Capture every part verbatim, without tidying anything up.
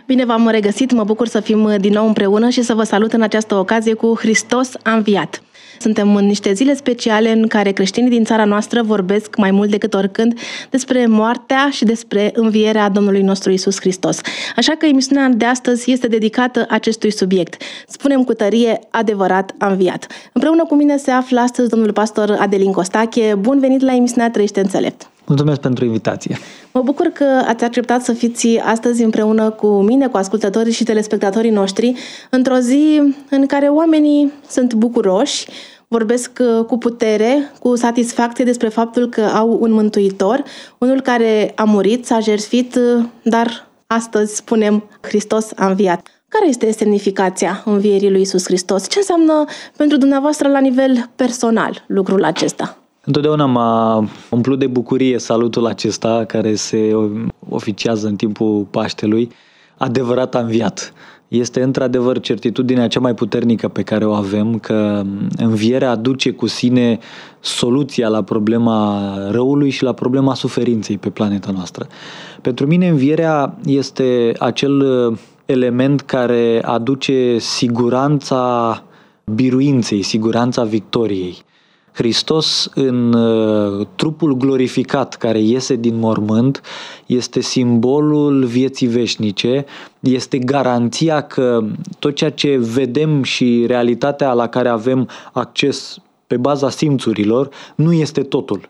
Bine v-am regăsit, mă bucur să fim din nou împreună și să vă salut în această ocazie cu Hristos a înviat. Suntem în niște zile speciale în care creștinii din țara noastră vorbesc mai mult decât oricând despre moartea și despre învierea Domnului nostru Iisus Hristos. Așa că emisiunea de astăzi este dedicată acestui subiect. Spunem cu tărie, adevărat a înviat. Împreună cu mine se află astăzi domnul pastor Adelin Costache. Bun venit la emisiunea Trăiește înțelept! Mulțumesc pentru invitație! Mă bucur că ați acceptat să fiți astăzi împreună cu mine, cu ascultătorii și telespectatorii noștri, într-o zi în care oamenii sunt bucuroși, vorbesc cu putere, cu satisfacție despre faptul că au un mântuitor, unul care a murit, s-a jertfit, dar astăzi spunem Hristos a înviat. Care este semnificația învierii lui Iisus Hristos? Ce înseamnă pentru dumneavoastră la nivel personal lucrul acesta? Întotdeauna m-a umplut de bucurie salutul acesta care se oficiază în timpul Paștelui. Adevărat a înviat. Este într-adevăr certitudinea cea mai puternică pe care o avem, că învierea aduce cu sine soluția la problema răului și la problema suferinței pe planeta noastră. Pentru mine învierea este acel element care aduce siguranța biruinței, siguranța victoriei. Hristos în uh, trupul glorificat care iese din mormânt este simbolul vieții veșnice, este garanția că tot ceea ce vedem și realitatea la care avem acces pe baza simțurilor nu este totul.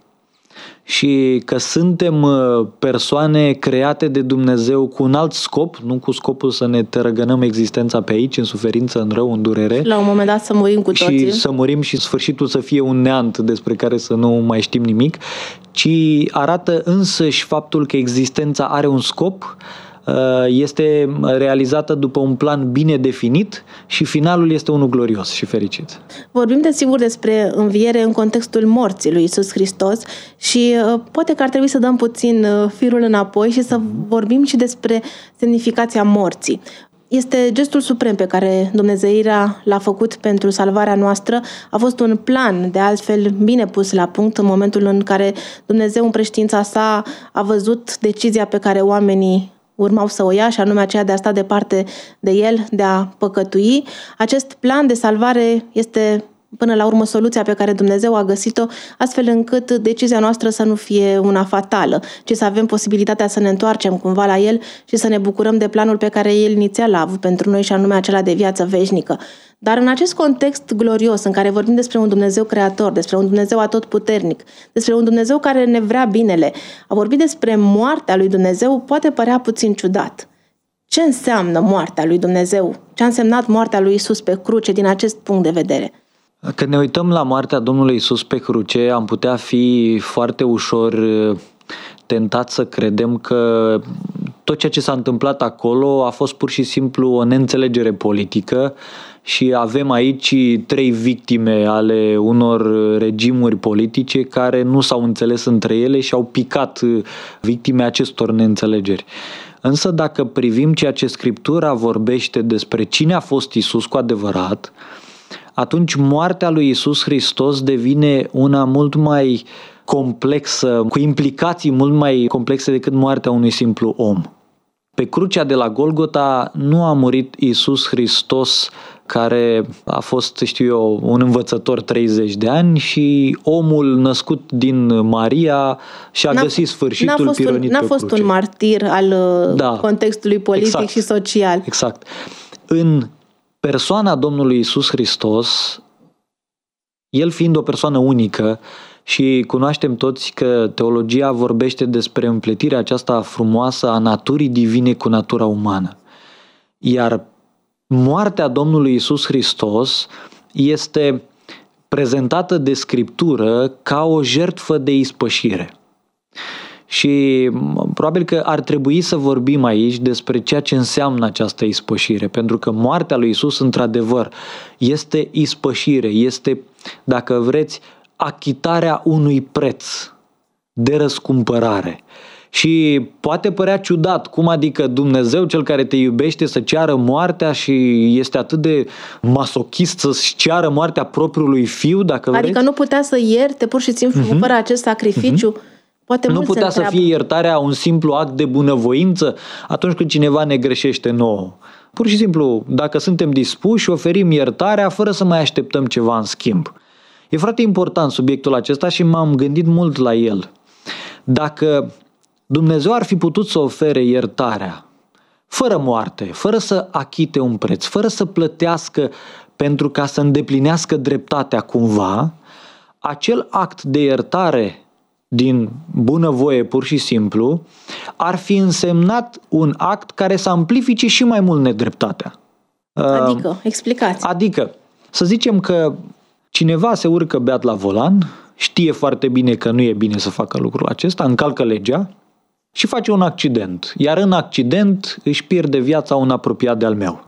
Și că suntem persoane create de Dumnezeu cu un alt scop, nu cu scopul să ne tărăgănăm existența pe aici, în suferință, în rău, în durere. La un moment dat să murim cu toții. Și să murim și sfârșitul să fie un neant despre care să nu mai știm nimic, ci arată însăși faptul că existența are un scop, este realizată după un plan bine definit și finalul este unul glorios și fericit. Vorbim desigur despre înviere în contextul morții lui Iisus Hristos și poate că ar trebui să dăm puțin firul înapoi și să vorbim și despre semnificația morții. Este gestul suprem pe care Dumnezeirea l-a făcut pentru salvarea noastră. A fost un plan, de altfel, bine pus la punct în momentul în care Dumnezeu în preștiința sa a văzut decizia pe care oamenii urmau să o ia, și anume aceea de a sta departe de el, de a păcătui. Acest plan de salvare este până la urmă soluția pe care Dumnezeu a găsit-o, astfel încât decizia noastră să nu fie una fatală, ci să avem posibilitatea să ne întoarcem cumva la el și să ne bucurăm de planul pe care el inițial l-a avut pentru noi, și anume acela de viață veșnică. Dar în acest context glorios în care vorbim despre un Dumnezeu creator, despre un Dumnezeu atotputernic, despre un Dumnezeu care ne vrea binele, a vorbi despre moartea lui Dumnezeu poate părea puțin ciudat. Ce înseamnă moartea lui Dumnezeu? Ce a însemnat moartea lui Iisus pe cruce din acest punct de vedere? Când ne uităm la moartea Domnului Iisus pe cruce, am putea fi foarte ușor tentat să credem că tot ceea ce s-a întâmplat acolo a fost pur și simplu o neînțelegere politică și avem aici trei victime ale unor regimuri politice care nu s-au înțeles între ele și au picat victime acestor neînțelegeri. Însă dacă privim ceea ce Scriptura vorbește despre cine a fost Iisus cu adevărat, atunci moartea lui Iisus Hristos devine una mult mai complexă, cu implicații mult mai complexe decât moartea unui simplu om. Pe crucea de la Golgota nu a murit Iisus Hristos, care a fost, știu eu, un învățător treizeci de ani, și omul născut din Maria și-a n-a, găsit sfârșitul n-a pironit un, N-a pe fost cruce. un martir al da, contextului politic exact, și social. Exact. În persoana Domnului Iisus Hristos, el fiind o persoană unică, și cunoaștem toți că teologia vorbește despre împletirea aceasta frumoasă a naturii divine cu natura umană. Iar moartea Domnului Iisus Hristos este prezentată de Scriptură ca o jertfă de ispășire. Și probabil că ar trebui să vorbim aici despre ceea ce înseamnă această ispășire, pentru că moartea lui Iisus, într-adevăr, este ispășire, este, dacă vreți, achitarea unui preț de răscumpărare. Și poate părea ciudat, cum adică Dumnezeu, cel care te iubește, să ceară moartea și este atât de masochist să-și ceară moartea propriului fiu, dacă vreți? Adică nu putea să ierte pur și simplu uh-huh. fără acest sacrificiu? Uh-huh. Poate nu putea să fie iertarea un simplu act de bunăvoință atunci când cineva ne greșește nouă. Pur și simplu, dacă suntem dispuși, oferim iertarea fără să mai așteptăm ceva în schimb. E foarte important subiectul acesta și m-am gândit mult la el. Dacă Dumnezeu ar fi putut să ofere iertarea fără moarte, fără să achite un preț, fără să plătească pentru ca să îndeplinească dreptatea cumva, acel act de iertare din bunăvoie pur și simplu ar fi însemnat un act care să amplifice și mai mult nedreptatea. Adică, explicați. Adică, să zicem că cineva se urcă beat la volan, știe foarte bine că nu e bine să facă lucrul acesta, încalcă legea și face un accident. Iar în accident își pierde viața un apropiat de-al meu.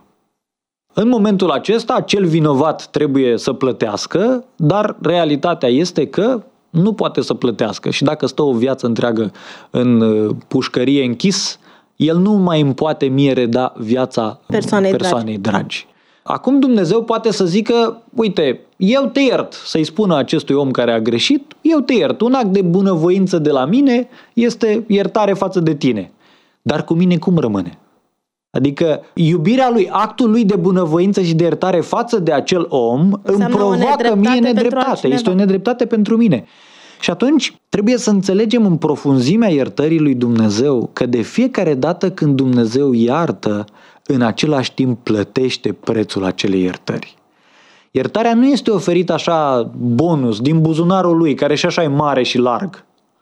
În momentul acesta, cel vinovat trebuie să plătească, dar realitatea este că nu poate să plătească și dacă stă o viață întreagă în pușcărie închis, el nu mai îmi poate mie reda viața persoanei, persoanei dragi. dragi. Acum Dumnezeu poate să zică, uite, eu te iert, să-i spună acestui om care a greșit, eu te iert, un act de bunăvoință de la mine este iertare față de tine. Dar cu mine cum rămâne? Adică iubirea lui, actul lui de bunăvoință și de iertare față de acel om îmi provoacă mie nedreptate. Este o nedreptate pentru mine. Și atunci trebuie să înțelegem în profunzimea iertării lui Dumnezeu că de fiecare dată când Dumnezeu iartă, în același timp plătește prețul acelei iertări. Iertarea nu este oferită așa bonus din buzunarul lui, care și așa e mare și larg,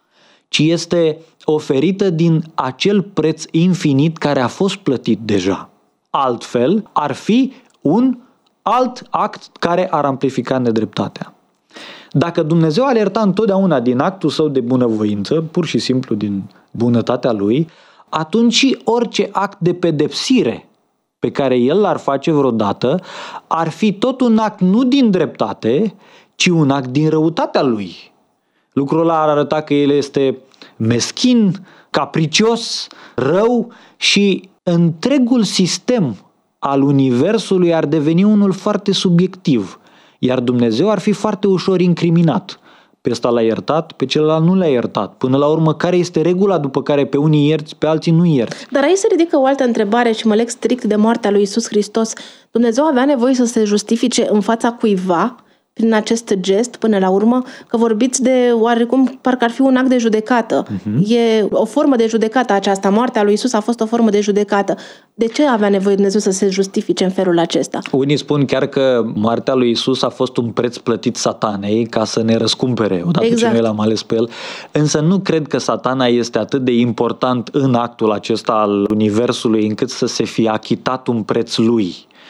ci este oferită din acel preț infinit care a fost plătit deja. Altfel, ar fi un alt act care ar amplifica nedreptatea. Dacă Dumnezeu ar ierta întotdeauna din actul său de bunăvoință, pur și simplu din bunătatea lui, atunci și orice act de pedepsire pe care el l-ar face vreodată ar fi tot un act nu din dreptate, ci un act din răutatea lui. Lucrul ăla ar arăta că el este meschin, capricios, rău și întregul sistem al universului ar deveni unul foarte subiectiv, iar Dumnezeu ar fi foarte ușor incriminat. Pe ăsta l-a iertat, pe celălalt nu l-a iertat. Până la urmă, care este regula după care pe unii ierți, pe alții nu ierți? Dar aici se ridică o altă întrebare și mă leg strict de moartea lui Iisus Hristos. Dumnezeu avea nevoie să se justifice în fața cuiva prin acest gest, până la urmă, că vorbiți de oarecum, parcă ar fi un act de judecată. Uh-huh. E o formă de judecată aceasta. Moartea lui Iisus a fost o formă de judecată. De ce avea nevoie Dumnezeu să se justifice în felul acesta? Unii spun chiar că moartea lui Iisus a fost un preț plătit Satanei ca să ne răscumpere, odată exact. Ce noi l-am ales pe el. Însă nu cred că Satana este atât de important în actul acesta al universului încât să se fie achitat un preț lui.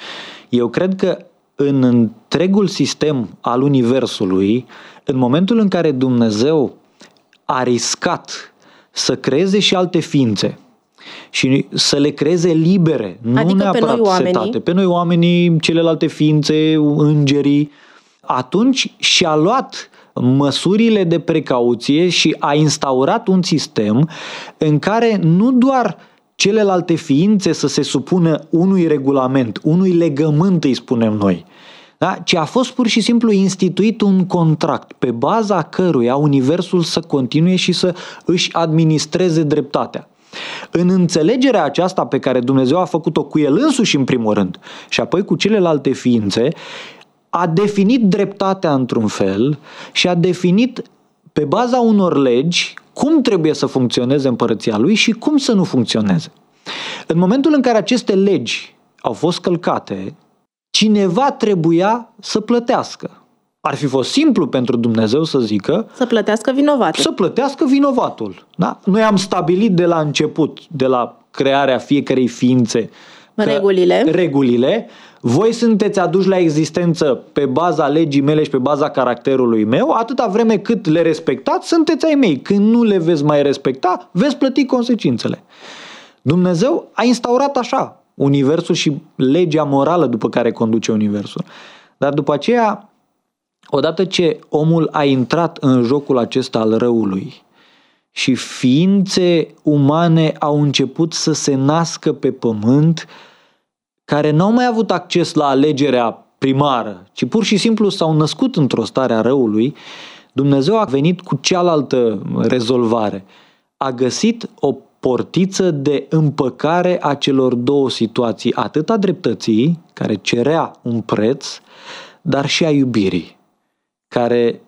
Eu cred că în întregul sistem al universului, în momentul în care Dumnezeu a riscat să creeze și alte ființe și să le creeze libere, nu adică neapărat pe noi setate, oamenii. pe noi oamenii, celelalte ființe, îngerii, atunci și-a luat măsurile de precauție și a instaurat un sistem în care nu doar celelalte ființe să se supună unui regulament, unui legământ, îi spunem noi, da? Ci a fost pur și simplu instituit un contract pe baza căruia universul să continue și să își administreze dreptatea. În înțelegerea aceasta pe care Dumnezeu a făcut-o cu el însuși în primul rând și apoi cu celelalte ființe, a definit dreptatea într-un fel și a definit pe baza unor legi cum trebuie să funcționeze împărăția lui și cum să nu funcționeze. În momentul în care aceste legi au fost călcate, cineva trebuia să plătească. Ar fi fost simplu pentru Dumnezeu să zică să plătească vinovatul. Să plătească vinovatul. Da? Noi am stabilit de la început, de la crearea fiecarei ființe, regulile. regulile. Voi sunteți aduși la existență pe baza legii mele și pe baza caracterului meu, atâta vreme cât le respectați, sunteți ai mei. Când nu le veți mai respecta, veți plăti consecințele. Dumnezeu a instaurat așa universul și legea morală după care conduce universul. Dar după aceea, odată ce omul a intrat în jocul acesta al răului și ființe umane au început să se nască pe pământ, care n-au mai avut acces la alegerea primară, ci pur și simplu s-au născut într-o stare a răului, Dumnezeu a venit cu cealaltă rezolvare. A găsit o portiță de împăcare a celor două situații, atât a dreptății, care cerea un preț, dar și a iubirii, care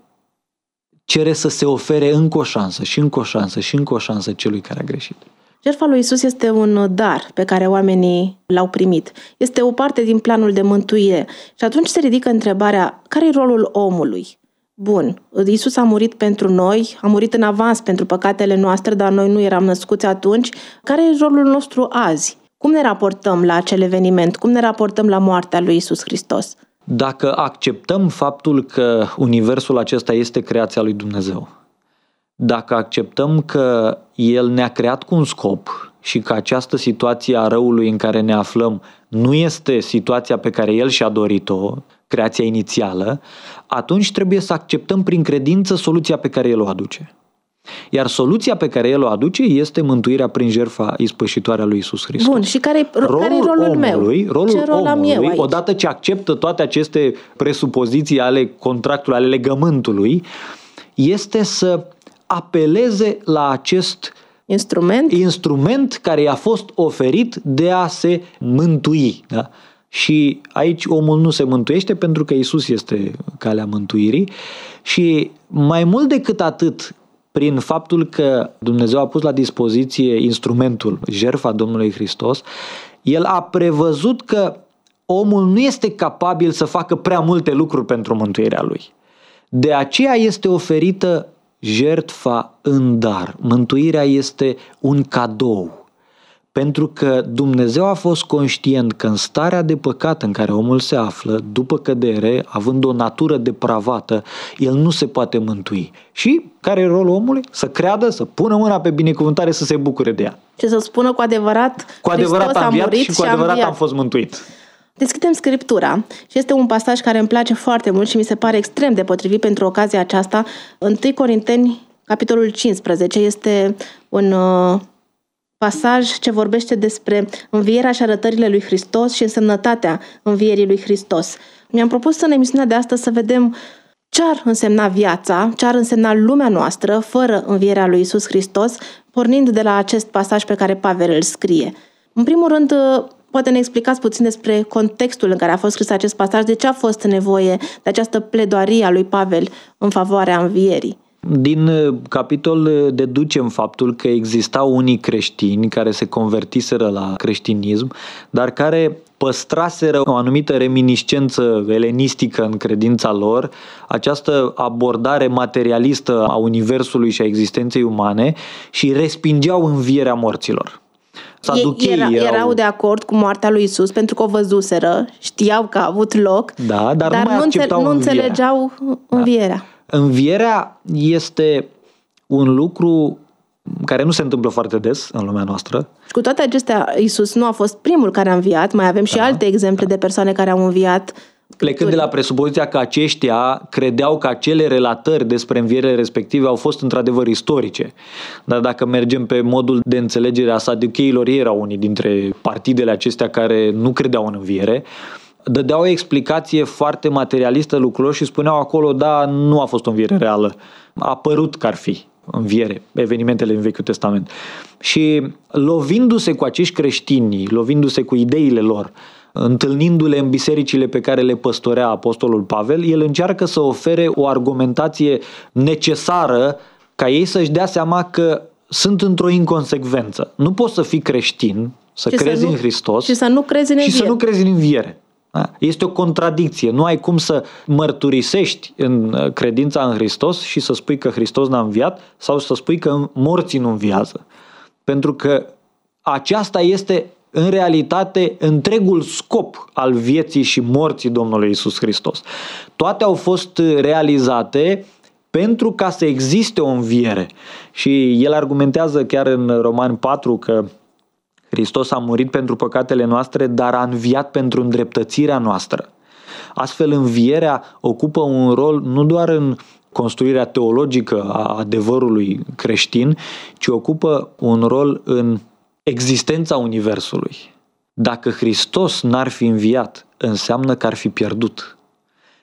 cere să se ofere încă o șansă și încă o șansă și încă o șansă celui care a greșit. Jertfa lui Iisus este un dar pe care oamenii l-au primit. Este o parte din planul de mântuire. Și atunci se ridică întrebarea, care e rolul omului? Bun, Iisus a murit pentru noi, a murit în avans pentru păcatele noastre, dar noi nu eram născuți atunci. Care e rolul nostru azi? Cum ne raportăm la acel eveniment? Cum ne raportăm la moartea lui Iisus Hristos? Dacă acceptăm faptul că universul acesta este creația lui Dumnezeu, dacă acceptăm că El ne-a creat cu un scop și că această situație a răului în care ne aflăm nu este situația pe care El și-a dorit-o, creația inițială, atunci trebuie să acceptăm prin credință soluția pe care El o aduce. Iar soluția pe care El o aduce este mântuirea prin jertfa ispășitoare a lui Iisus Hristos. Bun, și care e rolul, rolul omului, meu? Rolul Ce rol am eu omului, aici? odată ce acceptă toate aceste presupoziții ale contractului, ale legământului, este să apeleze la acest Instrument? instrument care i-a fost oferit de a se mântui. Da? Și aici omul nu se mântuiește pentru că Iisus este calea mântuirii și mai mult decât atât, prin faptul că Dumnezeu a pus la dispoziție instrumentul, jertfa Domnului Hristos, El a prevăzut că omul nu este capabil să facă prea multe lucruri pentru mântuirea lui. De aceea este oferită jertfa în dar. Mântuirea este un cadou. Pentru că Dumnezeu a fost conștient că în starea de păcat în care omul se află, după cădere, având o natură depravată, el nu se poate mântui. Și care e rolul omului? Să creadă, să pună mâna pe binecuvântare, să se bucure de ea. Și să spună cu adevărat, Cu adevărat Hristos am a înviat murit și cu adevărat înviat. am fost mântuit. Deschidem Scriptura și este un pasaj care îmi place foarte mult și mi se pare extrem de potrivit pentru ocazia aceasta. întâi Corinteni, capitolul cincisprezece, este un uh, pasaj ce vorbește despre învierea și arătările lui Hristos și însemnătatea învierii lui Hristos. Mi-am propus în emisiunea de astăzi să vedem ce ar însemna viața, ce ar însemna lumea noastră fără învierea lui Iisus Hristos, pornind de la acest pasaj pe care Pavel îl scrie. În primul rând, poate ne explicați puțin despre contextul în care a fost scris acest pasaj, de ce a fost nevoie de această pledoarie a lui Pavel în favoarea învierii. Din capitol deducem faptul că existau unii creștini care se convertiseră la creștinism, dar care păstraseră o anumită reminiscență elenistică în credința lor, această abordare materialistă a universului și a existenței umane și respingeau învierea morților. Ei era, erau... erau de acord cu moartea lui Isus pentru că o văzuseră, știau că a avut loc, da, dar, dar nu, mai nu, acceptau nu învierea. înțelegeau învierea. Da. Învierea este un lucru care nu se întâmplă foarte des în lumea noastră. Și cu toate acestea, Isus nu a fost primul care a înviat, mai avem și da, alte exemple da. de persoane care au înviat. Plecând de la presupoziția că aceștia credeau că acele relatări despre învierile respective au fost într-adevăr istorice. Dar dacă mergem pe modul de înțelegere a saducheilor, ei erau unii dintre partidele acestea care nu credeau în înviere, dădeau o explicație foarte materialistă lucrurilor și spuneau acolo, da, nu a fost o înviere reală. A părut că ar fi înviere, evenimentele în Vechiul Testament. Și lovindu-se cu acești creștini, lovindu-se cu ideile lor, întâlnindu-le în bisericile pe care le păstorea apostolul Pavel, el încearcă să ofere o argumentație necesară ca ei să-și dea seama că sunt într-o inconsecvență. Nu poți să fii creștin, să și crezi să nu, în Hristos și să nu crezi în și înviere. să nu crezi în înviere. Este o contradicție. Nu ai cum să mărturisești în credința în Hristos și să spui că Hristos n-a înviat sau să spui că morții nu înviază. Pentru că aceasta este în realitate întregul scop al vieții și morții Domnului Iisus Hristos. Toate au fost realizate pentru ca să existe o înviere. Și el argumentează chiar în Romani patru că Hristos a murit pentru păcatele noastre, dar a înviat pentru îndreptățirea noastră. Astfel, învierea ocupă un rol nu doar în construirea teologică a adevărului creștin, ci ocupă un rol în existența universului. Dacă Hristos n-ar fi înviat, înseamnă că ar fi pierdut.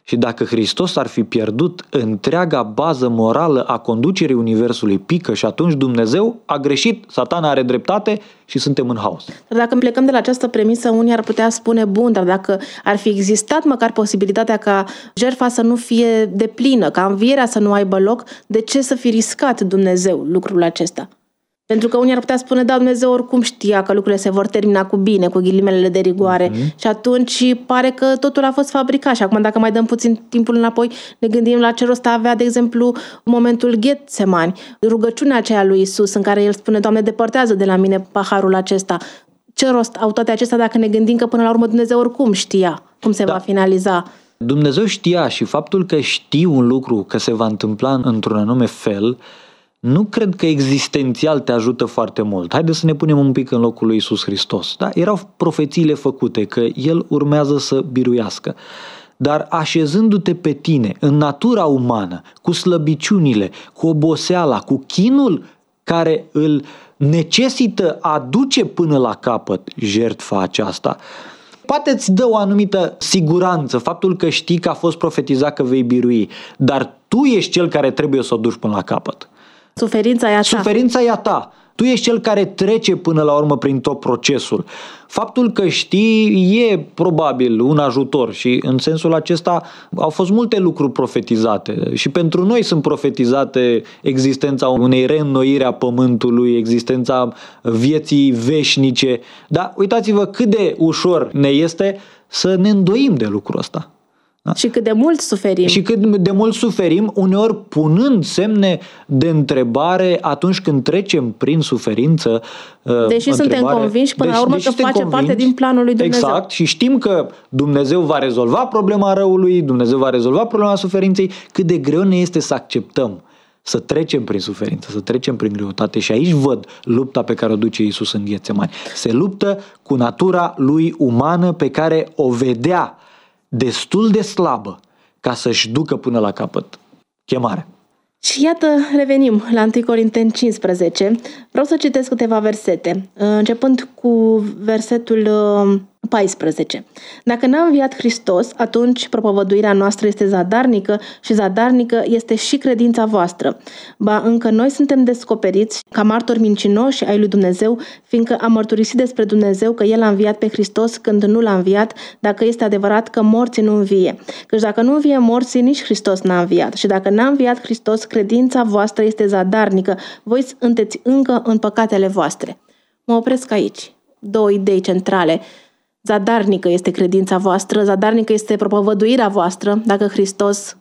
Și dacă Hristos ar fi pierdut, întreaga bază morală a conducerii Universului pică și atunci Dumnezeu a greșit, Satana are dreptate și suntem în haos. Dar dacă plecăm de la această premisă, unii ar putea spune, bun, dar dacă ar fi existat măcar posibilitatea ca jertfa să nu fie deplină, ca învierea să nu aibă loc, de ce să fi riscat Dumnezeu lucrul acesta? Pentru că unii ar putea spune, da, Dumnezeu oricum știa că lucrurile se vor termina cu bine, cu ghilimelele de rigoare, uh-huh. și atunci pare că totul a fost fabricat. Și acum, dacă mai dăm puțin timpul înapoi, ne gândim la ce rost avea, de exemplu, momentul Ghetsemani, rugăciunea aceea lui Iisus, în care el spune, Doamne, depărtează de la mine paharul acesta. Ce rost au toate acestea dacă ne gândim că până la urmă Dumnezeu oricum știa cum se da. va finaliza? Dumnezeu știa și faptul că știi un lucru, că se va întâmpla într-un anume fel, nu cred că existențial te ajută foarte mult. Haideți să ne punem un pic în locul lui Iisus Hristos. Da? Erau profețiile făcute că El urmează să biruiască. Dar așezându-te pe tine, în natura umană, cu slăbiciunile, cu oboseala, cu chinul care îl necesită a duce până la capăt jertfa aceasta, poate îți dă o anumită siguranță, faptul că știi că a fost profetizat că vei birui, dar tu ești cel care trebuie să o duci până la capăt. Suferința e a ta. Suferința e a ta. Tu ești cel care trece până la urmă prin tot procesul. Faptul că știi e probabil un ajutor și în sensul acesta au fost multe lucruri profetizate și pentru noi sunt profetizate existența unei reînnoiri a pământului, existența vieții veșnice. Dar uitați-vă cât de ușor ne este să ne îndoim de lucrul ăsta. Da? Și cât de mult suferim. Și cât de mult suferim, uneori punând semne de întrebare atunci când trecem prin suferință. Deși suntem convinși până la urmă că face parte din planul lui Dumnezeu. Exact, și știm că Dumnezeu va rezolva problema răului, Dumnezeu va rezolva problema suferinței, cât de greu ne este să acceptăm, să trecem prin suferință, să trecem prin greutate. Și aici văd lupta pe care o duce Iisus în Ghetsemani. Se luptă cu natura lui umană pe care o vedea destul de slabă ca să-și ducă până la capăt chemarea. Și iată, revenim la întâi Corinteni cincisprezece. Vreau să citesc câteva versete, începând cu versetul paisprezece. Dacă n-a înviat Hristos, atunci propovăduirea noastră este zadarnică și zadarnică este și credința voastră. Ba, încă noi suntem descoperiți ca martori mincinoși ai lui Dumnezeu, fiindcă am mărturisit despre Dumnezeu că El a înviat pe Hristos când nu l-a înviat, dacă este adevărat că morții nu învie. Căci dacă nu învie morții, nici Hristos n-a înviat. Și dacă n-a înviat Hristos, credința voastră este zadarnică. Voi sunteți încă în păcatele voastre. Mă opresc aici. Două idei centrale. Zadarnică este credința voastră, zadarnică este propovăduirea voastră dacă Hristos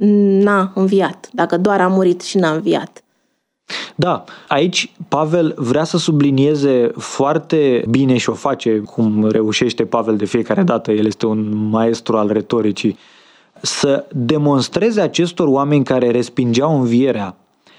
n-a înviat, dacă doar a murit și n-a înviat. Da, aici Pavel vrea să sublinieze foarte bine și o face cum reușește Pavel de fiecare dată, el este un maestru al retoricii, să demonstreze acestor oameni care respingeau învierea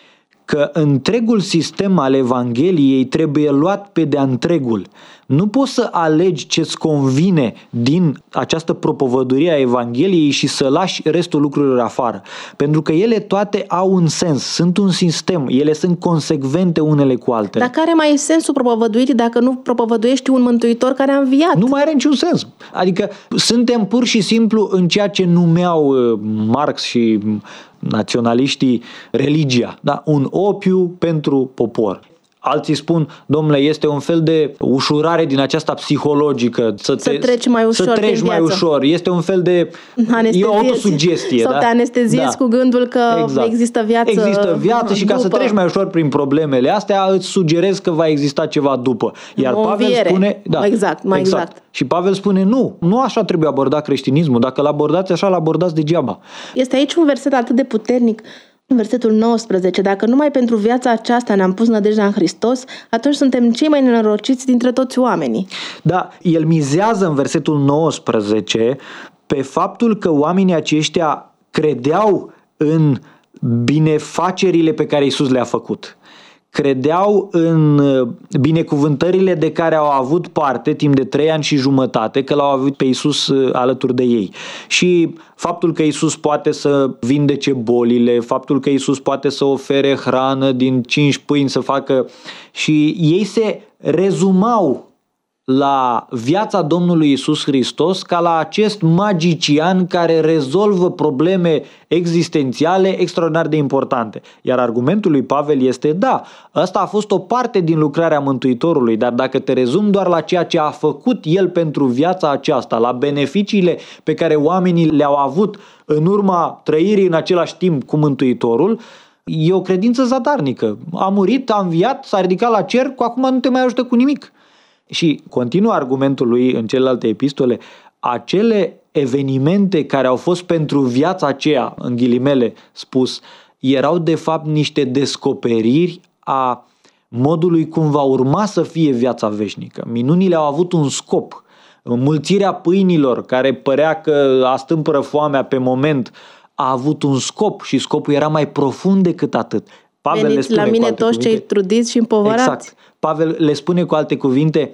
că întregul sistem al Evangheliei trebuie luat pe de-a întregul. Nu poți să alegi ce-ți convine din această propovăduire a Evangheliei și să lași restul lucrurilor afară. Pentru că ele toate au un sens, sunt un sistem, ele sunt consecvente unele cu altele. Dar care mai e sensul propovăduirii dacă nu propovăduiești un mântuitor care a înviat? Nu mai are niciun sens. Adică suntem pur și simplu în ceea ce numeau Marx și naționaliștii religia, da? Un opiu pentru popor. Alții spun, domnule, este un fel de ușurare din aceasta psihologică. Să, să te, treci mai ușor să treci mai ușor. Este un fel de e o autosugestie. Sau da? te anesteziezi da. cu gândul că exact. există viață Există viață și după. Ca să treci mai ușor prin problemele astea, îți sugerez că va exista ceva după. Iar o Pavel înviere. spune... Da, exact, mai exact. exact. Și Pavel spune, nu, nu așa trebuie abordat creștinismul. Dacă l-abordați așa, l-abordați degeaba. Este aici un verset atât de puternic. În versetul nouăsprezece, dacă numai pentru viața aceasta ne-am pus nădejdea în Hristos, atunci suntem cei mai nenorociți dintre toți oamenii. Da, el mizează în versetul nouăsprezece pe faptul că oamenii aceștia credeau în binefacerile pe care Iisus le-a făcut. Credeau în binecuvântările de care au avut parte timp de trei ani și jumătate, că l-au avut pe Iisus alături de ei. Și faptul că Iisus poate să vindece bolile, faptul că Iisus poate să ofere hrană din cinci pâini să facă... Și ei se rezumau la viața Domnului Iisus Hristos ca la acest magician care rezolvă probleme existențiale extraordinar de importante. Iar argumentul lui Pavel este da, ăsta a fost o parte din lucrarea Mântuitorului, dar dacă te rezumi doar la ceea ce a făcut El pentru viața aceasta, la beneficiile pe care oamenii le-au avut în urma trăirii în același timp cu Mântuitorul, e o credință zadarnică. A murit, a înviat, s-a ridicat la cer, cu acum nu te mai ajută cu nimic. Și continuă argumentul lui în celelalte epistole, acele evenimente care au fost pentru viața aceea, în ghilimele spus, erau de fapt niște descoperiri a modului cum va urma să fie viața veșnică. Minunile au avut un scop. Mulțirea pâinilor, care părea că astâmpără foamea pe moment, a avut un scop și scopul era mai profund decât atât. Pavel Veniți le spune la mine cu alte toți cuvinte, cei trudiți și împovărați. Exact. Pavel le spune cu alte cuvinte,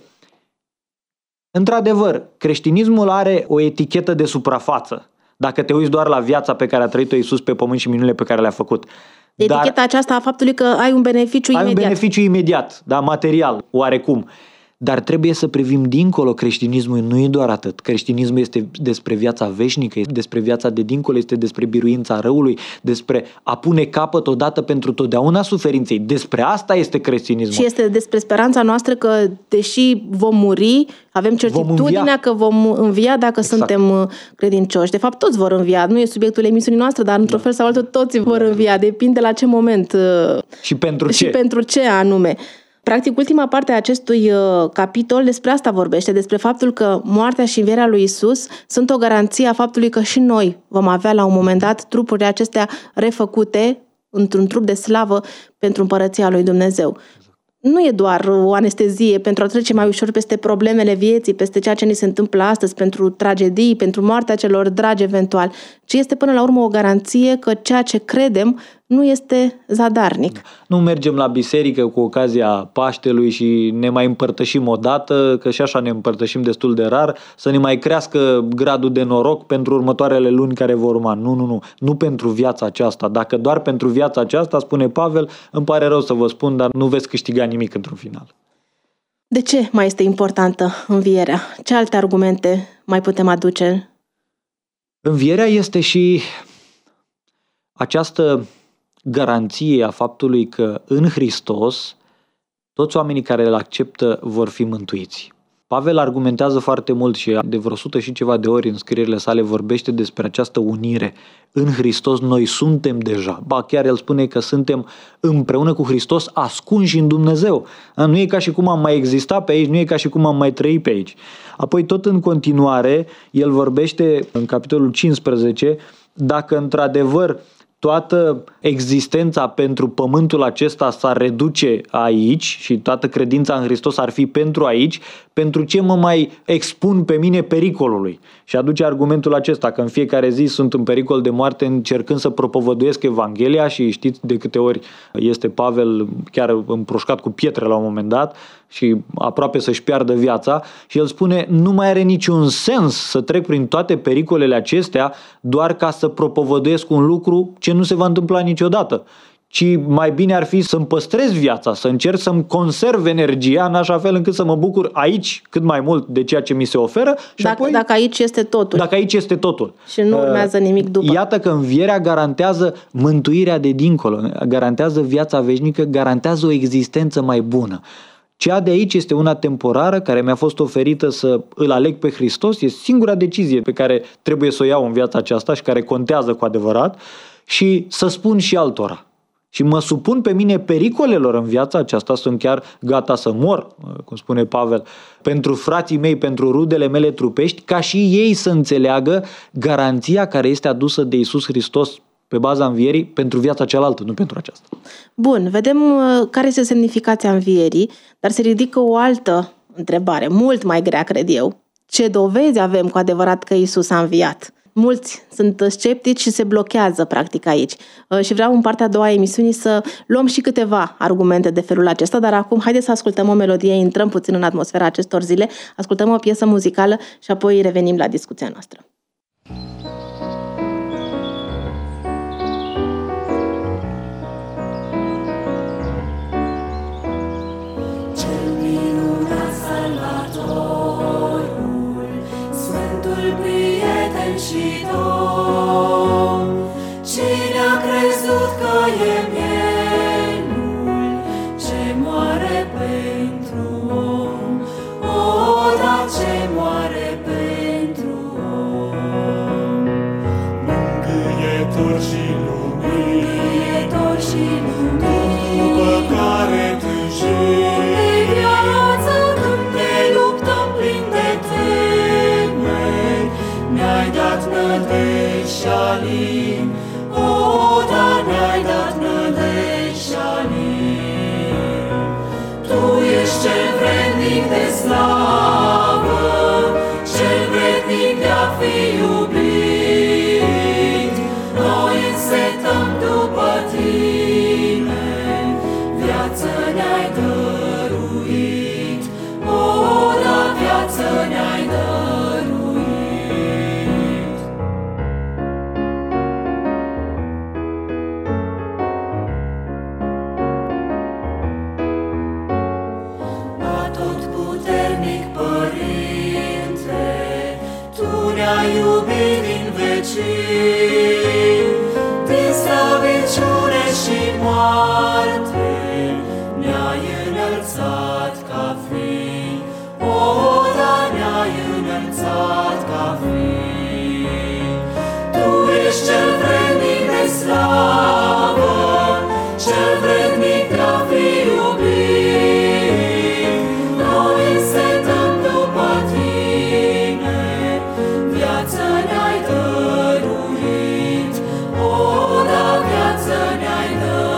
într-adevăr, creștinismul are o etichetă de suprafață, dacă te uiți doar la viața pe care a trăit-o Iisus pe pământ și minunile pe care le-a făcut. Eticheta Dar aceasta a faptului că ai un beneficiu ai imediat. un beneficiu imediat, da, material, oarecum. Dar trebuie să privim dincolo. Creștinismul nu e doar atât. Creștinismul este despre viața veșnică, este despre viața de dincolo, este despre biruința răului, despre a pune capăt odată pentru totdeauna suferinței. Despre asta este creștinismul. Și este despre speranța noastră că, deși vom muri, avem certitudinea vom că vom învia dacă exact. suntem credincioși. De fapt, toți vor învia. Nu e subiectul emisiunii noastre, dar într-un da. fel sau altul toți vor învia. Depinde la ce moment și pentru ce, și pentru ce anume. Practic, ultima parte a acestui uh, capitol despre asta vorbește, despre faptul că moartea și învierea lui Isus sunt o garanție a faptului că și noi vom avea la un moment dat trupurile acestea refăcute într-un trup de slavă pentru împărăția lui Dumnezeu. Nu e doar o anestezie pentru a trece mai ușor peste problemele vieții, peste ceea ce ni se întâmplă astăzi, pentru tragedii, pentru moartea celor dragi eventual, ci este până la urmă o garanție că ceea ce credem nu este zadarnic. Nu mergem la biserică cu ocazia Paștelui și ne mai împărtășim o dată, că și așa ne împărtășim destul de rar, să ne mai crească gradul de noroc pentru următoarele luni care vor urma. Nu, nu, nu. Nu pentru viața aceasta. Dacă doar pentru viața aceasta, spune Pavel, îmi pare rău să vă spun, dar nu veți câștiga nimic într-un final. De ce mai este importantă învierea? Ce alte argumente mai putem aduce? Învierea este și această garanție a faptului că în Hristos toți oamenii care îl acceptă vor fi mântuiți. Pavel argumentează foarte mult și de vreo sută și ceva de ori în scrierile sale vorbește despre această unire. În Hristos noi suntem deja. Ba, chiar el spune că suntem împreună cu Hristos ascunși în Dumnezeu. Nu e ca și cum am mai existat pe aici, nu e ca și cum am mai trăit pe aici. Apoi tot în continuare, el vorbește în capitolul cincisprezece, dacă într-adevăr toată existența pentru pământul acesta s-ar reduce aici și toată credința în Hristos ar fi pentru aici, pentru ce mă mai expun pe mine pericolului? Și aduce argumentul acesta, că în fiecare zi sunt în pericol de moarte încercând să propovăduiesc Evanghelia și știți de câte ori este Pavel chiar împroșcat cu pietre la un moment dat și aproape să-și piardă viața și el spune nu mai are niciun sens să trec prin toate pericolele acestea doar ca să propovăduiesc un lucru ce nu se va întâmpla niciodată, ci mai bine ar fi să-mi păstrez viața, să încerc să-mi conserv energia în așa fel încât să mă bucur aici cât mai mult de ceea ce mi se oferă. Și dacă, apoi, dacă aici este totul. Dacă aici este totul. Și nu urmează nimic după. Iată că învierea garantează mântuirea de dincolo, garantează viața veșnică, garantează o existență mai bună. Cea de aici este una temporară care mi-a fost oferită să îl aleg pe Hristos, e singura decizie pe care trebuie să o iau în viața aceasta și care contează cu adevărat și să spun și altora. Și mă supun pe mine pericolelor în viața aceasta, sunt chiar gata să mor, cum spune Pavel, pentru frații mei, pentru rudele mele trupești, ca și ei să înțeleagă garanția care este adusă de Iisus Hristos pe baza învierii pentru viața cealaltă, nu pentru aceasta. Bun, vedem care este semnificația învierii, dar se ridică o altă întrebare, mult mai grea, cred eu. Ce dovezi avem cu adevărat că Iisus a înviat? Mulți sunt sceptici și se blochează practic aici. Și vreau în partea a doua a emisiunii să luăm și câteva argumente de felul acesta, dar acum haideți să ascultăm o melodie, intrăm puțin în atmosfera acestor zile, ascultăm o piesă muzicală și apoi revenim la discuția noastră. Cel minunat Salvator prieten și domn. Cine a crezut că e mielul ce moare pentru om? O, da, ce moare pentru om. Mângâietor și lumini, Mângâietor și lumini, după care tânjim, de viață când ne luptăm plin de temeri, ne-ai dat nădejde și alin. O, da, ne-ai dat nădejde și alin. Tu ești cel vrednic de slavă, cel vrednic de a fi iubit. Noi însetăm după tine, viață ne-ai dăruit. O, da, viață ne-ai dăruit. Atotputernic Părinte, Tu ne-ai iubit din vecini, din slăbiciune și moarte ne-ai înălțat ca fii. O, da, ne-ai înălțat ca fii. Tu ești cel vrednic de slavă, cel vrednic de a fi iubit. Noi însetăm după tine, viață ne-ai dăruit. O, da, viață ne-ai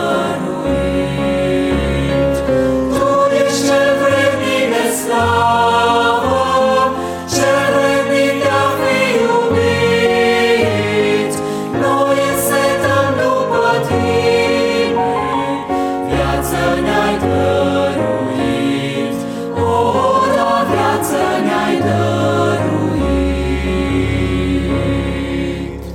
dăruit. Tu ești cel vrednic de slavă, cel vrednic de a fi iubit. Noi însetăm după tine, viață ne-ai dăruit. O, da, viață ne-ai dăruit.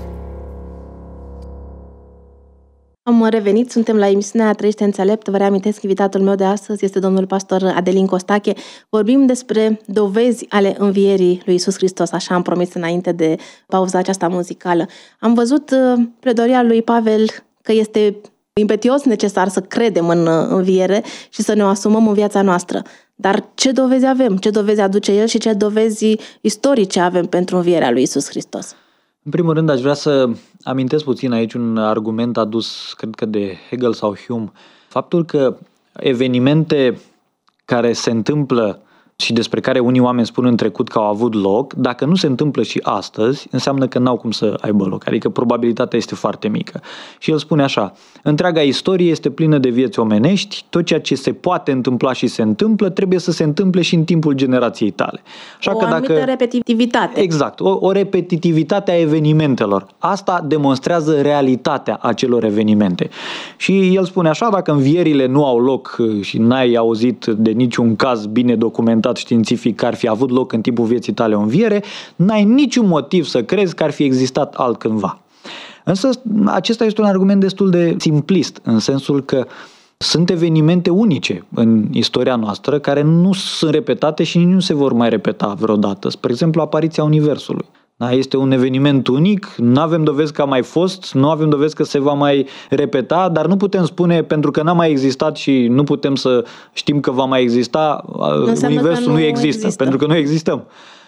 Am revenit, suntem la emisiunea Trăiește înțelept. Vă reamintesc, invitatul meu de astăzi este domnul pastor Adelin Costache. Vorbim despre dovezi ale învierii lui Iisus Hristos, așa am promis înainte de pauza aceasta muzicală. Am văzut uh, pledoria lui Pavel că este imperios necesar să credem în uh, înviere și să ne o asumăm în viața noastră. Dar ce dovezi avem? Ce dovezi aduce el și ce dovezi istorice avem pentru învierea lui Iisus Hristos? În primul rând, aș vrea să amintesc puțin aici un argument adus, cred că de Hegel sau Hume, faptul că evenimente care se întâmplă și despre care unii oameni spun în trecut că au avut loc, dacă nu se întâmplă și astăzi, înseamnă că n-au cum să aibă loc, adică probabilitatea este foarte mică. Și el spune așa: întreaga istorie este plină de vieți omenești, tot ceea ce se poate întâmpla și se întâmplă trebuie să se întâmple și în timpul generației tale. Așa o că anumită dacă... repetitivitate. Exact, o, o repetitivitate a evenimentelor. Asta demonstrează realitatea acelor evenimente. Și el spune așa: dacă învierile nu au loc și n-ai auzit de niciun caz bine documentat științific că ar fi avut loc în timpul vieții tale o înviere, n-ai niciun motiv să crezi că ar fi existat altcândva. Însă acesta este un argument destul de simplist, în sensul că sunt evenimente unice în istoria noastră care nu sunt repetate și nu se vor mai repeta vreodată. Spre exemplu, apariția Universului. Da, este un eveniment unic, nu avem dovezi că a mai fost, nu avem dovezi că se va mai repeta, dar nu putem spune, pentru că n-a mai existat și nu putem să știm că va mai exista, Înseamnă Universul nu nu există, există, pentru că noi existăm.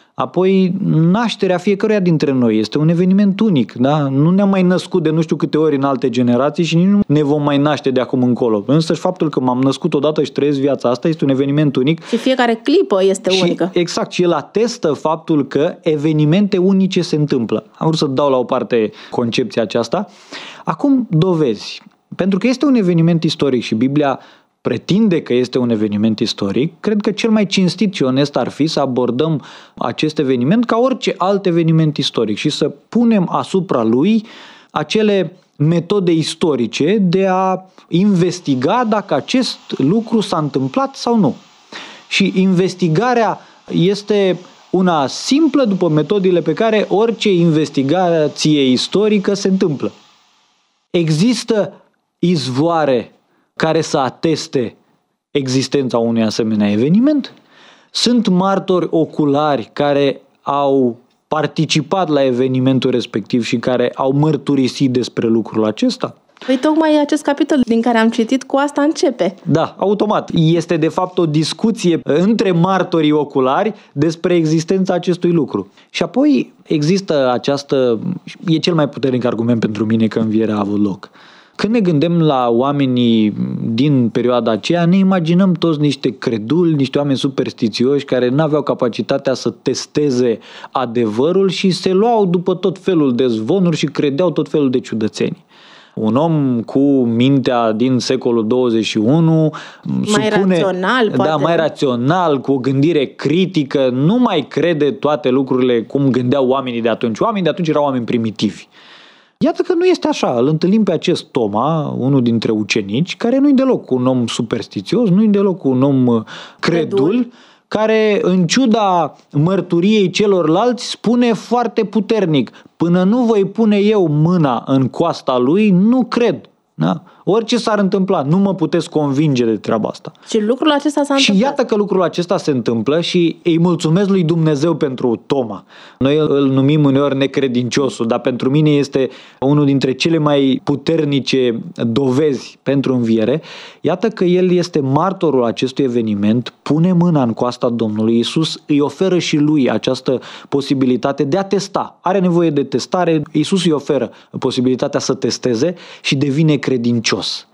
Apoi, nașterea fiecăruia dintre noi este un eveniment unic, da? Nu ne-am mai născut de nu știu câte ori în alte generații și nici nu ne vom mai naște de acum încolo. Însă și faptul că m-am născut odată și trăiesc viața asta este un eveniment unic. Și fiecare clipă este și, unică. Exact, și el atestă faptul că evenimente unice se întâmplă. Am vrut să dau la o parte concepția aceasta. Acum, dovezi. Pentru că este un eveniment istoric și Biblia pretinde că este un eveniment istoric, cred că cel mai cinstit și onest ar fi să abordăm acest eveniment ca orice alt eveniment istoric și să punem asupra lui acele metode istorice de a investiga dacă acest lucru s-a întâmplat sau nu. Și investigarea este una simplă după metodele pe care orice investigație istorică se întâmplă. Există izvoare care să ateste existența unui asemenea eveniment? Sunt martori oculari care au participat la evenimentul respectiv și care au mărturisit despre lucrul acesta? Păi tocmai acest capitol din care am citit cu asta începe. Da, automat. Este de fapt o discuție între martorii oculari despre existența acestui lucru. Și apoi există această, e cel mai puternic argument pentru mine că învierea a avut loc. Când ne gândim la oamenii din perioada aceea, ne imaginăm toți niște creduli, niște oameni superstițioși care nu aveau capacitatea să testeze adevărul și se luau după tot felul de zvonuri și credeau tot felul de ciudățenii. Un om cu mintea din secolul douăzeci și unu, mai supune, rațional, poate. Da, mai rațional, cu o gândire critică, nu mai crede toate lucrurile cum gândeau oamenii de atunci. Oamenii de atunci erau oameni primitivi. Iată că nu este așa. Îl întâlnim pe acest Toma, unul dintre ucenici, care nu-i deloc un om superstițios, nu-i deloc un om credul, credul, care, în ciuda mărturiei celorlalți, spune foarte puternic: până nu voi pune eu mâna în coasta lui, nu cred. Da? Orice s-ar întâmpla, nu mă puteți convinge de treaba asta. Și lucrul acesta s-a și întâmplat. iată că lucrul acesta se întâmplă și îi mulțumesc lui Dumnezeu pentru Toma. Noi îl numim uneori necredinciosul, dar pentru mine este unul dintre cele mai puternice dovezi pentru înviere. Iată că el este martorul acestui eveniment, pune mâna în coasta Domnului. Iisus îi oferă și lui această posibilitate de a testa. Are nevoie de testare, Iisus îi oferă posibilitatea să testeze și devine credincios.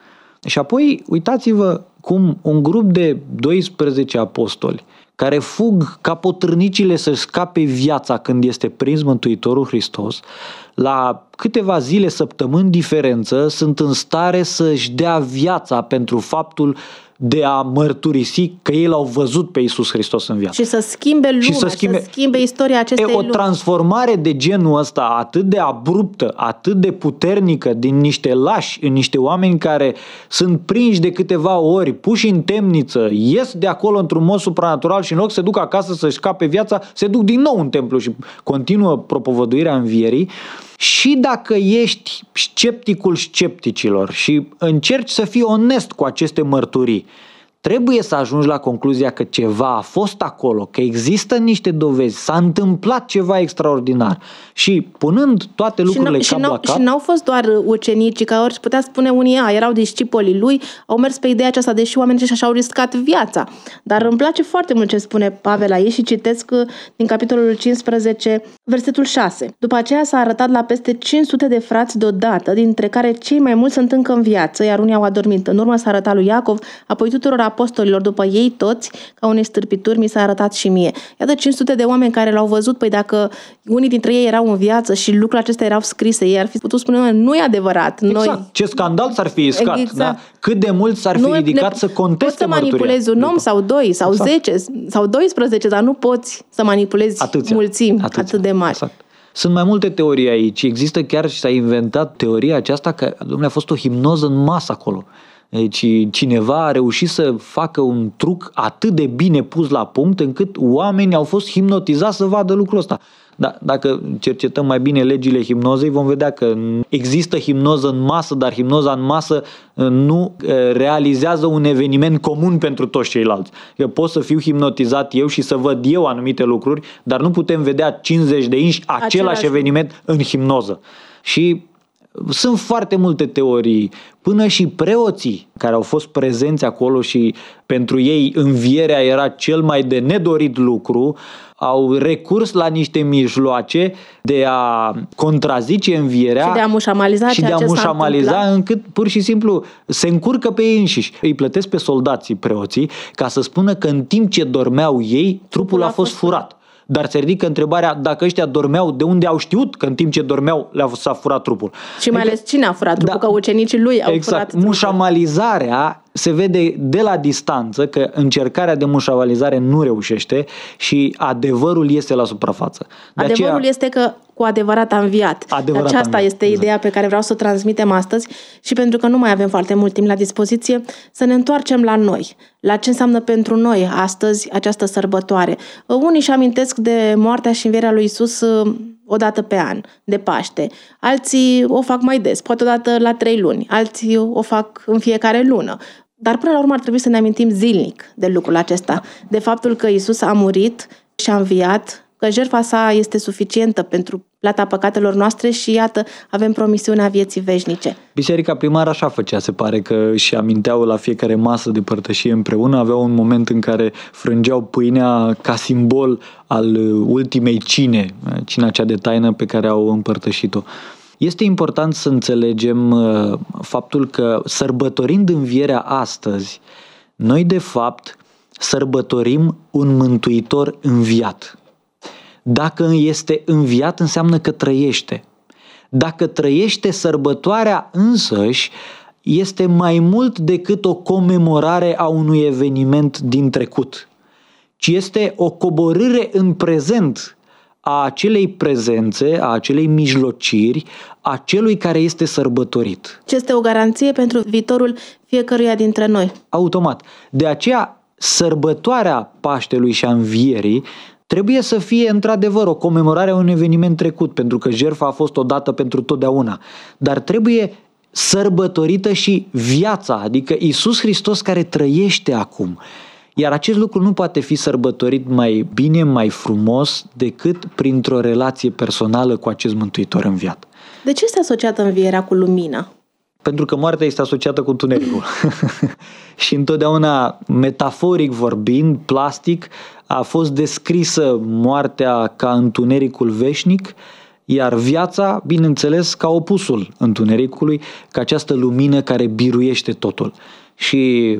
Și apoi, uitați-vă cum un grup de doisprezece apostoli care fug ca potârnicile să scape viața când este prins Mântuitorul Hristos, la câteva zile, săptămâni diferență, sunt în stare să-și dea viața pentru faptul de a mărturisi că ei l-au văzut pe Iisus Hristos în viață. Și să schimbe lumea, și să schimbe, să schimbe istoria acestei e, o lumi. O transformare de genul ăsta atât de abruptă, atât de puternică, din niște lași în niște oameni care sunt prinși de câteva ori, puși în temniță, ies de acolo într-un mod supranatural și în loc să se ducă acasă să-și scape viața, se duc din nou în templu și continuă propovăduirea învierii. Și dacă ești scepticul scepticilor și încerci să fii onest cu aceste mărturii, trebuie să ajungi la concluzia că ceva a fost acolo, că există niște dovezi, s-a întâmplat ceva extraordinar. Și punând toate lucrurile și cap la cap... Și n-au fost doar ucenicii, că ori putea spune unii, a, erau discipolii lui, au mers pe ideea aceasta, deși oamenii ăștia și-au riscat viața. Dar îmi place foarte mult ce spune Pavel aici și citesc din capitolul cincisprezece, versetul șase. După aceea s-a arătat la peste cinci sute de frați deodată, dintre care cei mai mulți sunt încă în viață, iar unii au adormit. În urmă s-a arătat lui Iacov, apoi tuturor apostolilor, după ei toți, ca unei stârpituri, mi s-a arătat și mie. Iată cinci sute de oameni care l-au văzut, păi dacă unii dintre ei erau în viață și lucrurile acestea erau scrise, ei ar fi putut spune, nu e adevărat. Noi... Exact. Ce scandal s-ar fi iscat, exact. Da? Cât de mult s-ar fi nu ridicat ne... să conteste poți să mărturia. manipulezi un om sau doi, sau exact. zece, sau doisprezece, dar nu poți să manipulezi Atâția. mulțimi Atâția. atât de mari. Exact. Sunt mai multe teorii aici. Există chiar și s-a inventat teoria aceasta că, dom'le, a fost o hipnoză în masă acolo. Deci cineva a reușit să facă un truc atât de bine pus la punct încât oamenii au fost hipnotizați să vadă lucrul ăsta. Da, dacă cercetăm mai bine legile hipnozei, vom vedea că există hipnoză în masă, dar hipnoza în masă nu realizează un eveniment comun pentru toți ceilalți. Că pot să fiu hipnotizat eu și să văd eu anumite lucruri, dar nu putem vedea cincizeci de inși același, același eveniment în hipnoză. Și sunt foarte multe teorii, până și preoții care au fost prezenți acolo și pentru ei învierea era cel mai de nedorit lucru, au recurs la niște mijloace de a contrazice învierea și de a mușamaliza, și de a mușamaliza încât pur și simplu se încurcă pe ei înșiși. Îi plătesc pe soldații preoții ca să spună că în timp ce dormeau ei, trupul, trupul a fost furat. Dar se ridică întrebarea, dacă ăștia dormeau, de unde au știut că în timp ce dormeau le-a s-a furat trupul? Și mai ales cine a furat trupul? Da, că ucenicii lui au exact, furat trupul. Mușamalizarea se vede de la distanță că încercarea de mușamalizare nu reușește și adevărul iese la suprafață. De adevărul aceea, este că cu adevărat a înviat. Adevărat Aceasta înviat. este Exact. ideea pe care vreau să o transmitem astăzi și pentru că nu mai avem foarte mult timp la dispoziție, să ne întoarcem la noi, la ce înseamnă pentru noi astăzi această sărbătoare. Unii își amintesc de moartea și învierea lui Iisus o dată pe an, de Paște. Alții o fac mai des, poate o dată la trei luni, alții o fac în fiecare lună. Dar până la urmă ar trebui să ne amintim zilnic de lucrul acesta, de faptul că Iisus a murit și a înviat că jertfa sa este suficientă pentru plata păcatelor noastre și iată, avem promisiunea vieții veșnice. Biserica primară așa făcea, se pare că își aminteau la fiecare masă de părtășie împreună, aveau un moment în care frângeau pâinea ca simbol al ultimei cine, cina cea de taină pe care au împărtășit-o. Este important să înțelegem faptul că sărbătorind învierea astăzi, noi de fapt sărbătorim un mântuitor înviat. Dacă este înviat, înseamnă că trăiește. Dacă trăiește, sărbătoarea însăși este mai mult decât o comemorare a unui eveniment din trecut, ci este o coborâre în prezent a acelei prezențe, a acelei mijlociri, a celui care este sărbătorit. Ce este o garanție pentru viitorul fiecăruia dintre noi. Automat. De aceea, sărbătoarea Paștelui și a Învierii trebuie să fie într-adevăr o comemorare a unui eveniment trecut, pentru că jertfa a fost odată pentru totdeauna. Dar trebuie sărbătorită și viața, adică Iisus Hristos care trăiește acum. Iar acest lucru nu poate fi sărbătorit mai bine, mai frumos, decât printr-o relație personală cu acest Mântuitor înviat. De ce este asociată învierea cu lumina? Pentru că moartea este asociată cu întunericul. Și întotdeauna, metaforic vorbind, plastic, a fost descrisă moartea ca întunericul veșnic, iar viața, bineînțeles, ca opusul întunericului, ca această lumină care biruiește totul. Și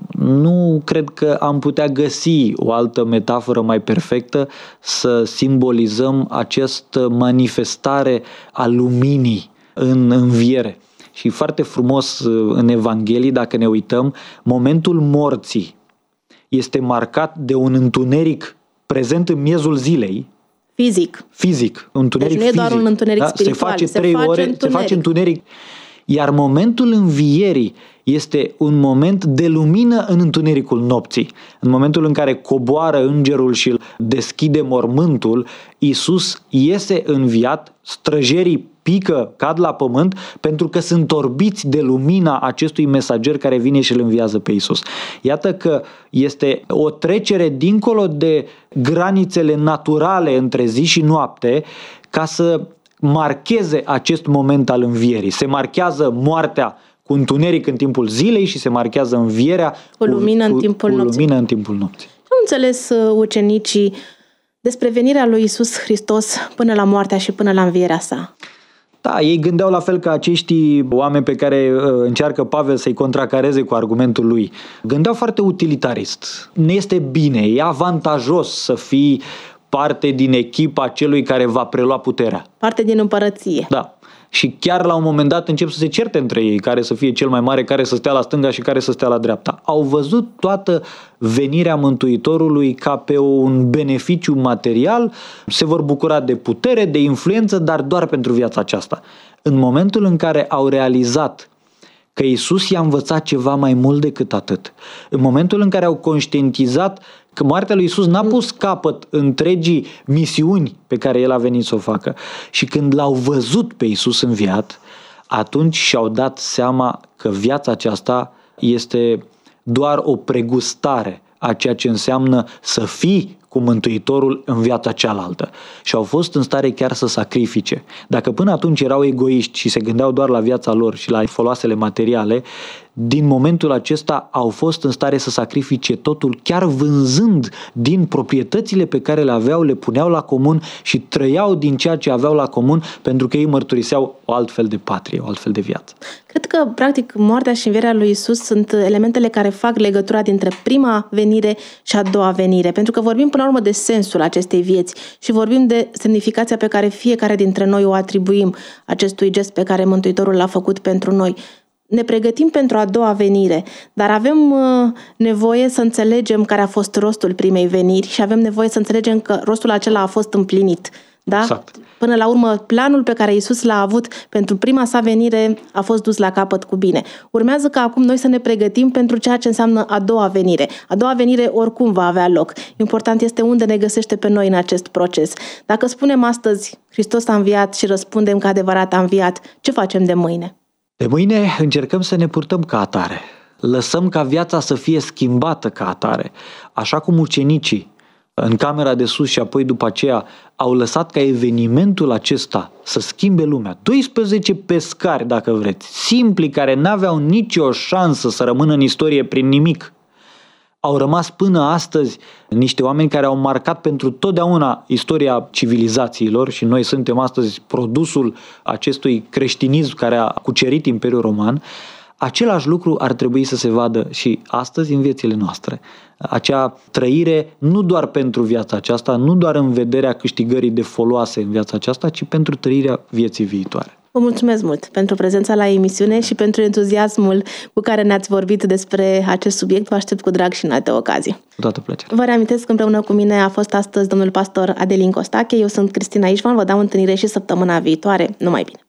nu cred că am putea găsi o altă metaforă mai perfectă să simbolizăm această manifestare a luminii în înviere. Și foarte frumos în Evanghelii, dacă ne uităm, momentul morții este marcat de un întuneric prezent în miezul zilei. Fizic. Fizic. Întuneric deci nu e doar fizic. un întuneric Da? spiritual. Se face se trei face ore, întuneric. se face întuneric. Iar momentul învierii este un moment de lumină în întunericul nopții. În momentul în care coboară îngerul și îl deschide mormântul, Iisus iese înviat, străjerii pică, cad la pământ, pentru că sunt orbiți de lumina acestui mesager care vine și îl înviază pe Iisus. Iată că este o trecere dincolo de granițele naturale între zi și noapte, ca să marcheze acest moment al învierii. Se marchează moartea cu întuneric în timpul zilei și se marchează învierea cu lumină, cu, în, timpul cu nopții. lumină în timpul nopții. Au înțeles ucenicii despre venirea lui Iisus Hristos până la moartea și până la învierea sa? Da, ei gândeau la fel ca acești oameni pe care uh, încearcă Pavel să-i contracareze cu argumentul lui. Gândeau foarte utilitarist. Nu este bine, e avantajos să fii parte din echipa celui care va prelua puterea. Parte din împărăție. Da. Și chiar la un moment dat încep să se certe între ei, care să fie cel mai mare, care să stea la stânga și care să stea la dreapta. Au văzut toată venirea Mântuitorului ca pe un beneficiu material, se vor bucura de putere, de influență, dar doar pentru viața aceasta. În momentul în care au realizat că Iisus i-a învățat ceva mai mult decât atât, în momentul în care au conștientizat că moartea lui Iisus n-a pus capăt întregii misiuni pe care El a venit să o facă, și când l-au văzut pe Iisus înviat, atunci și-au dat seama că viața aceasta este doar o pregustare a ceea ce înseamnă să fii cu Mântuitorul în viața cealaltă. Și au fost în stare chiar să sacrifice. Dacă până atunci erau egoiști și se gândeau doar la viața lor și la foloasele materiale, din momentul acesta au fost în stare să sacrifice totul, chiar vânzând din proprietățile pe care le aveau, le puneau la comun și trăiau din ceea ce aveau la comun, pentru că ei mărturiseau o altfel de patrie, o altfel de viață. Cred că, practic, moartea și învierea lui Iisus sunt elementele care fac legătura dintre prima venire și a doua venire, pentru că vorbim până la urmă de sensul acestei vieți și vorbim de semnificația pe care fiecare dintre noi o atribuim acestui gest pe care Mântuitorul l-a făcut pentru noi. Ne pregătim pentru a doua venire, dar avem uh, nevoie să înțelegem care a fost rostul primei veniri și avem nevoie să înțelegem că rostul acela a fost împlinit. Da? Exact. Până la urmă, planul pe care Iisus l-a avut pentru prima sa venire a fost dus la capăt cu bine. Urmează ca acum noi să ne pregătim pentru ceea ce înseamnă a doua venire. A doua venire oricum va avea loc. Important este unde ne găsește pe noi în acest proces. Dacă spunem astăzi Hristos a înviat și răspundem că adevărat a înviat, ce facem de mâine? De mâine încercăm să ne purtăm ca atare. Lăsăm ca viața să fie schimbată ca atare. Așa cum ucenicii în camera de sus și apoi după aceea au lăsat ca evenimentul acesta să schimbe lumea. doisprezece pescari, dacă vreți, simpli, care n-aveau nicio șansă să rămână în istorie prin nimic. Au rămas până astăzi niște oameni care au marcat pentru totdeauna istoria civilizațiilor și noi suntem astăzi produsul acestui creștinism care a cucerit Imperiul Roman. Același lucru ar trebui să se vadă și astăzi în viețile noastre. Acea trăire nu doar pentru viața aceasta, nu doar în vederea câștigării de foloase în viața aceasta, ci pentru trăirea vieții viitoare. Vă mulțumesc mult pentru prezența la emisiune și pentru entuziasmul cu care ne-ați vorbit despre acest subiect. Vă aștept cu drag și în alte ocazii. Cu toată plăcerea. Vă reamintesc că împreună cu mine a fost astăzi domnul pastor Adelin Costache. Eu sunt Cristina Ișvan. Vă dau întâlnire și săptămâna viitoare. Numai bine!